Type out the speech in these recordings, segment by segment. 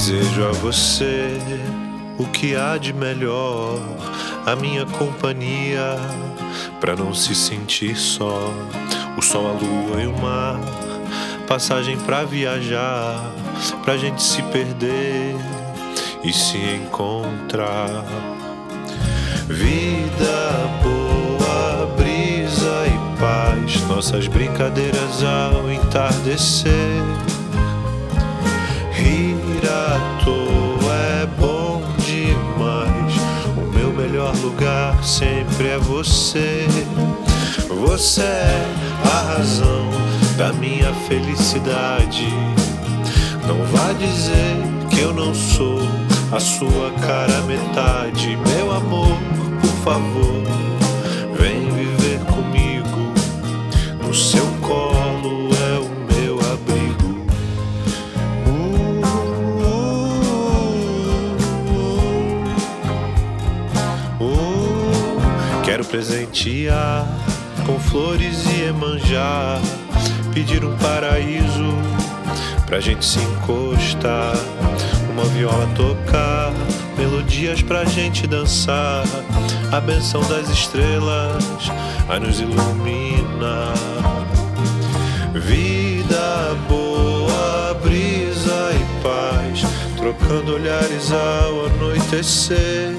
Desejo a você o que há de melhor, a minha companhia, pra não se sentir só. O sol, a lua e o mar, passagem pra viajar, pra gente se perder e se encontrar. Vida boa, brisa e paz, nossas brincadeiras ao entardecer. Rir à toa é bom demais, o meu melhor lugar sempre é você. Você é a razão da minha felicidade. Não vá dizer que eu não sou a sua cara metade. Meu amor, por favor, vem viver comigo. No seu colo é o meu abrigo. Quero presentear com flores e Iemanjá, pedir um paraíso pra gente se encostar, uma viola tocar, melodias pra gente dançar, a benção das estrelas a nos iluminar. Vida boa, brisa e paz, trocando olhares ao anoitecer.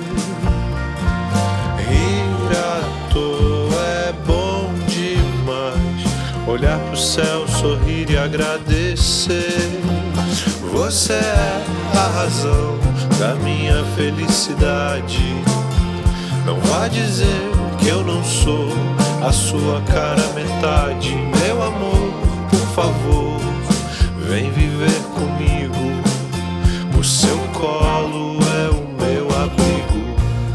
Rir à toa é bom demais, olhar pro céu, sorrir e agradecer. Você é a razão da minha felicidade. Não vá dizer que eu não sou a sua cara metade. Meu amor, por favor, vem viver comigo. O seu colo é o meu abrigo.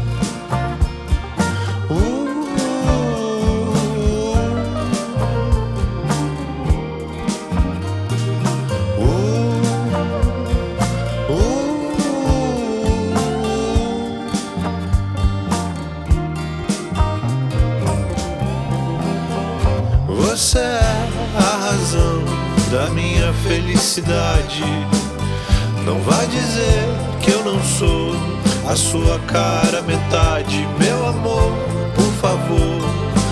Você é a razão da minha felicidade. Não vá dizer que eu não sou a sua cara metade. Meu amor, por favor,